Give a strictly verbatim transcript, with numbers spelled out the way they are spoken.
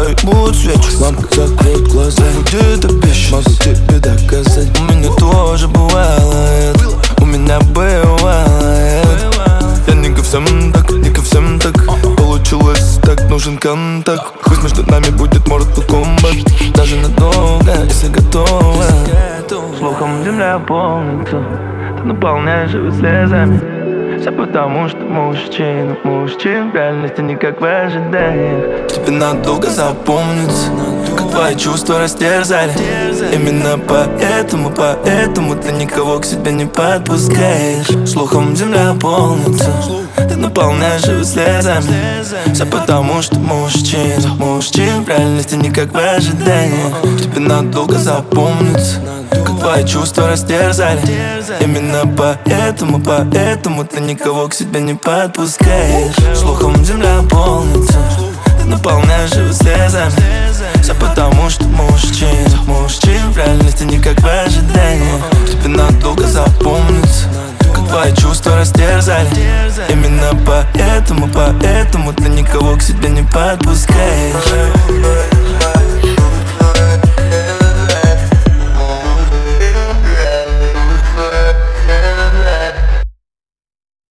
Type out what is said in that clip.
зажигаю, буду свечу. Лампа закроет глаза, будет обещать, могу тебе доказать. у меня тоже бывает, у меня бывает. Я не ко всем так, не ко всем так. Получилось так, нужен контакт. Пусть между нами будет Mortal Kombat. Даже надолго, если готова. Слухом земля полнится, ты наполняешь его слезами. Все потому, что мужчина, мужчин в реальности не как в ожиданиях. Тебе надолго запомнится, как твои чувства растерзали. Именно поэтому, поэтому ты никого к себе не подпускаешь. Слухом земля полнится, ты наполняешь его слезами. Все потому, что мужчина, мужчин в реальности не как в ожиданиях. Тебе надолго запомнится, как твои чувства растерзали. Именно поэтому, поэтому ты никого к себе не подпускаешь. Слухом земля полнится, ты наполняешь его слезами. Все потому, что мужчина, мужчин в реальности не как в ожиданиях. Тебе надолго запомнится, как твои чувства растерзали. Именно поэтому, поэтому ты никого к себе не подпускаешь.